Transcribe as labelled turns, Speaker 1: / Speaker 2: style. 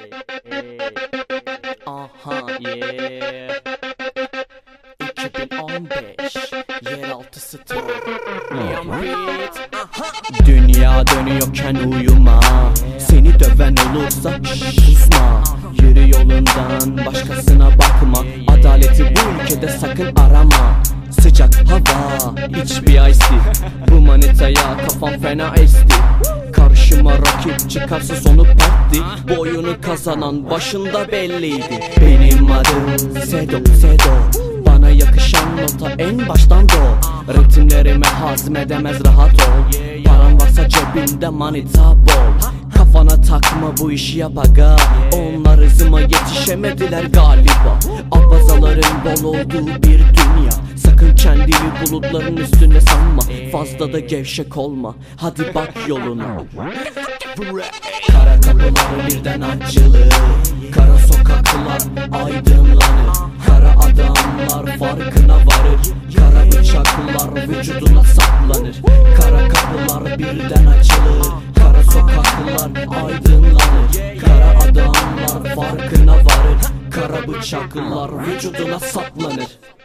Speaker 1: Aha yeah 2015 Yeraltı Store Liam Beat. Dünya dönüyorken uyuma, seni döven olursa susma. Yürü yolundan, başkasına bakma. Adaleti bu ülkede sakın arama. Sıcak hava, iç bir ice. Bu manitaya kafam fena esti. Karşıma rakip çıkarsa sonu parti. Bu oyunu kazanan başında belliydi. Benim adım Sedo. Bana yakışan nota en baştan do. Ritimlerimi hazmedemez, rahat ol. Paran varsa cebinde manita bol. Kafana takma, bu işi yap aga. Onlar hızıma yetişemediler galiba. Abazaların bol olduğu bir dünya. Sakın kendini bulutların üstüne sanma. Fazla da gevşek olma, hadi bak yoluna. Kara kapıları birden açılır, kara sokaklar aydınlanır. Kara adamlar farkına varır, kara bıçaklar vücuduna saplanır. Kara kapılar birden açılır, kara sokaklar aydınlanır. Kara adamlar farkına varır, kara bıçaklar vücuduna saplanır.